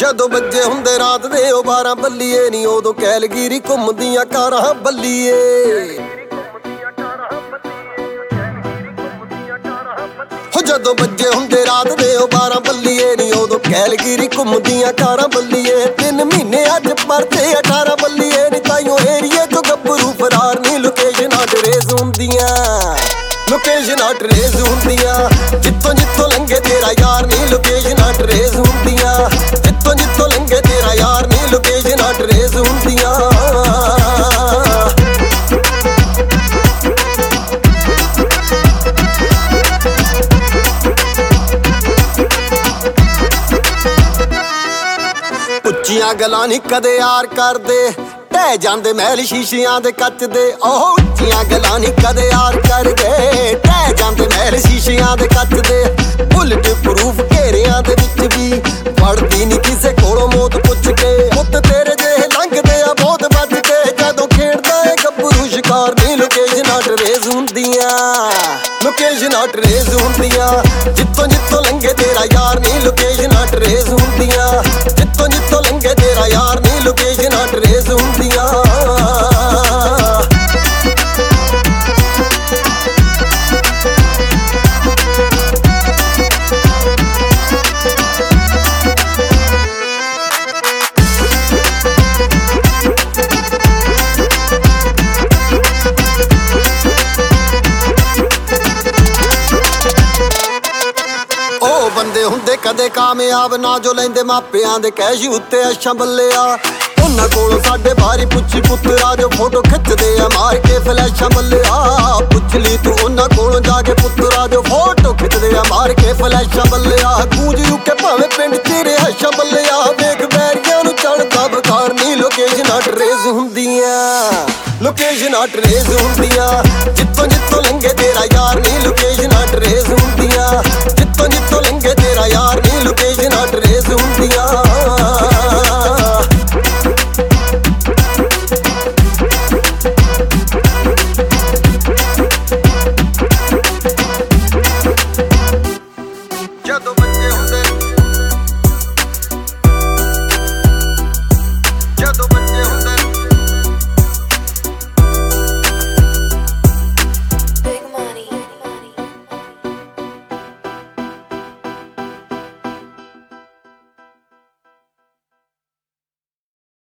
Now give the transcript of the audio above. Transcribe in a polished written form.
ਜਦੋਂ ਬੱਜੇ ਹੁੰਦੇ ਰਾਤ ਦੇ ਉਹ 12 ਬੱਲੀਏ ਨੀ ਉਦੋਂ ਕੈਲਗੀਰੀ ਘੁੰਮਦੀਆਂ ਕਾਰਾਂ ਬੱਲੀਏ। ਜਦੋਂ ਬੱਜੇ ਹੁੰਦੇ ਰਾਤ ਦੇ ਉਹ 12 ਬੱਲੀਏ ਨੀ ਉਦੋਂ ਕੈਲਗੀਰੀ ਘੁੰਮਦੀਆਂ ਕਾਰਾਂ ਬੱਲੀਏ। 3 ਮਹੀਨੇ ਅੱਜ ਪਰਤੇ 18 ਬੱਲੀਏ ਨੀ ਤਾਈਓ ਏਰੀਏ ਤੋਂ ਗੱਭਰੂ ਫਰਾਰ ਨੀ ਲੋਕੇਸ਼ਨਾਂ ਟਰੇਸ ਹੁੰਦੀਆਂ, ਲੋਕੇਸ਼ਨਾਂ ਟਰੇਸ ਹੁੰਦੀਆਂ। ਜਿੱਥੋਂ ਜਿੱਥੋਂ ਲੰਘੇ ਤੇਰਾ ਯਾਰ ਨੀ ਲੋਕੇਸ਼ਨਾਂ ਟਰੇਸ ਹੁੰਦੀਆਂ, ਜਿੱਥੋਂ ਜਿੱਥੋਂ ਲੰਘੇ ਤੇਰਾ ਯਾਰ ਨੀ ਲੋਕੇਸ਼ਨਾਂ ਟਰੇਸ ਹੁੰਦੀਆਂ। ਉੱਚੀਆਂ ਗੱਲਾਂ ਨੀ ਕਦੇ ਯਾਰ ਕਰਦੇ, ਢਹਿ ਜਾਂਦੇ ਮਹਿਲ ਸ਼ੀਸ਼ਿਆਂ ਦੇ ਕੱਚ ਦੇ। ਉਹ ਉੱਚੀਆਂ ਗੱਲਾਂ ਨੀ ਕਦੇ ਯਾਰ ਕਰਦੇ, ਢਹਿ ਜਾਂਦੇ ਮਹਿਲ ਸ਼ੀਸ਼ਿਆਂ ਦੇ ਕੱਚ ਦੇ। ਬੁਲਟ ਪ੍ਰੂਫ ਘੇਰਿਆਂ ਦੇ ਵਿੱਚ ਵੀ ਫੜਦੀ ਨੀ ਕਿਸੇ ਕੋਲੋਂ ਮੌਤ ਪੁੱਛ ਕੇ। ਪੁੱਤ ਤੇਰੇ ਜਿਹੇ ਲੰਘਦੇ ਆ ਬਹੁਤ ਵੱਜ ਕੇ, ਜਦੋਂ ਖੇਡਦਾ ਏ ਗੱਭਰੂ ਸ਼ਿਕਾਰ ਨੀ ਲੋਕੇਸ਼ਨਾਂ ਟਰੇਸ ਹੁੰਦੀਆਂ, ਲੋਕੇਸ਼ਨਾਂ ਟਰੇਸ ਹੁੰਦੀਆਂ। ਜਿੱਥੋਂ ਜਿੱਥੋਂ ਲੰਘੇ ਤੇਰਾ ਯਾਰ ਨੀ ਲੋਕੇਸ਼ਨਾਂ ਟਰੇਸ ਹੁੰਦੀਆਂ, ਜਿੱਥੋਂ ਜਿੱਥੋਂ ਲੰਘੇ ਤੇਰਾ ਯਾਰ ਨੀ ਲੋਕੇਸ਼ਨਾਂ ਟਰੇਸ ਹੁੰਦੀਆਂ। ਉਹ ਬੰਦੇ ਹੁੰਦੇ ਕਦੇ ਕਾਮਯਾਬ ਨਾ ਜੋ ਲੈਂਦੇ ਮਾਪਿਆਂ ਦੇ ਕੈਸ਼ ਉੱਤੇ ਅੱਛਾ ਬੱਲਿਆ। ਉਹਨਾਂ ਕੋਲੋਂ ਸਾਡੇ ਬਾਰੀ ਪੁੱਛੀ ਪੁੱਤਰਾ ਜੋ ਫੋਟੋ ਖਿੱਚਦੇ ਆ ਮਾਰ ਕੇ ਫਲੈਸ਼ਾਂ ਬੱਲਿਆ। ਪੁੱਛ ਲਈ ਤੂੰ ਉਹਨਾਂ ਕੋਲੋਂ ਜਾ ਕੇ ਪੁੱਤਰਾ ਜੋ ਫੋਟੋ ਖਿੱਚਦੇ ਆ ਮਾਰ ਕੇ ਫਲੈਸ਼ਾਂ ਬੱਲਿਆ। ਗੂੰਜ ਰੁਕੇ ਭਾਵੇਂ ਪਿੰਡ ਚ ਰਿਹਾਇਸ਼ਾਂ ਬੱਲਿਆ। ਵੇਖ ਬੈਰੀਆਂ ਨੂੰ ਚੜਦਾ ਬੁਖਾਰ ਨੀ ਲੋਕੇਸ਼ਨਾਂ ਟਰੇਸ ਹੁੰਦੀਆਂ, ਲੋਕੇਸ਼ਨਾਂ ਟਰੇਸ ਹੁੰਦੀਆਂ। ਜਿੱਥੋਂ ਜਿੱਥੋਂ ਲੰਘੇ ਤੇਰਾ ਯਾਰ ਨੀ ਲੋਕੇਸ਼ਨਾਂ ਟਰੇਸ ਹੁੰਦੀਆਂ, ਜਿੱਥੋਂ ਜਿੱਥੋਂ ਲੰਘੇ ਤੇਰਾ ਯਾਰ ਨੀ ਲੋਕੇਸ਼ਨਾਂ